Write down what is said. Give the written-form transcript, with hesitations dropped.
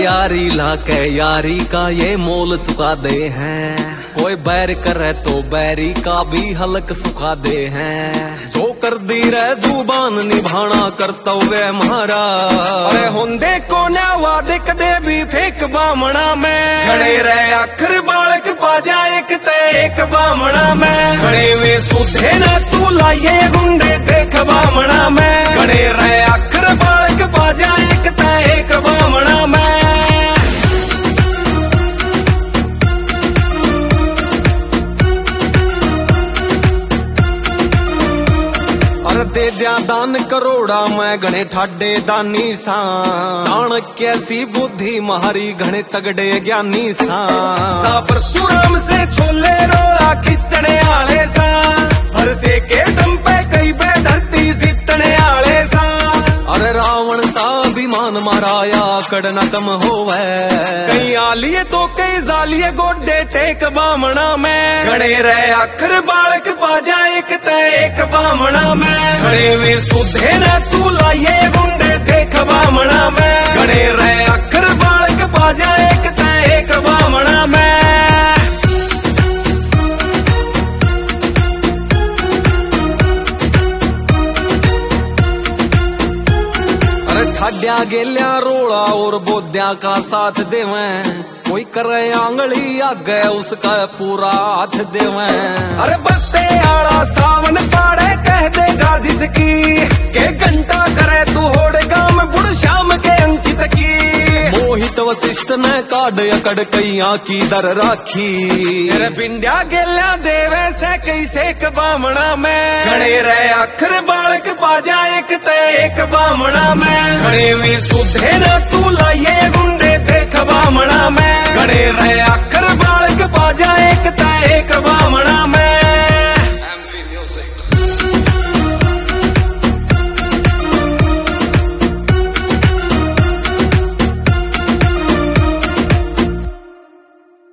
यारी लाके यारी का ये मोल चुका दे हैं। कोई बैर करे तो बैरी का भी हलक सुखा दे हैं। जो कर दी रे जुबान निभाना कर्तव्य हमारा। अरे होंदे को न्यावा दिख दे भी फेक बामणा में। खड़े रे आखिर बालक बाजा एक ते एक बामणा में। खड़े वे सुधे ना तू लाइए गुंडे देख बामणा में। खड़े रे आखिर बालक बाजा एक ते एक बामणा में। दे दिया दान करोड़ा मैं घणे ठाडे दानी सा। चाणक्य सी बुद्धि मारी घणे तगड़े ज्ञानी सा। परशुराम से छोले रोड़ा खिंचने आले सा। हर से के दम पे कई पे धरती जीतने आले सा। अरे रावण सा अभिमान माराया कड़ना कम होवे। कई आलिए तो कई जालिए गोडे टेक बामणा में। खड़े रे आखिर बालक बाजा एक ते एक बामणा में। खड़े वे सुधे ना तू लाइए गुंडे देख बामणा में। खड़े रे आखिर बालक बाजा एक ते एक बामणा में। ठाड्या गेल्या रोड़ा और बोद्या का साथ देवें। कोई करे आंगली आगे उसका पूरा हाथ देवें। अरे बत्ते आड़ा सावन पाड़े कह देगा जिसकी। के घंटा करे तू होड़े गांव में बुढ़ शाम के अंकित की। मोहित वशिष्ठ ने काड अकड़ कैया की दर राखी। अरे पिंड्या गेल्या देवे से कैसे बामणा में। खड़े रे आखिर बालक बाजा एक ते एक बामणा में। खड़े वे सुधे ना तू लाइए गुंडे देख बामणा में। खड़े रे आखिर बालक बाजा एक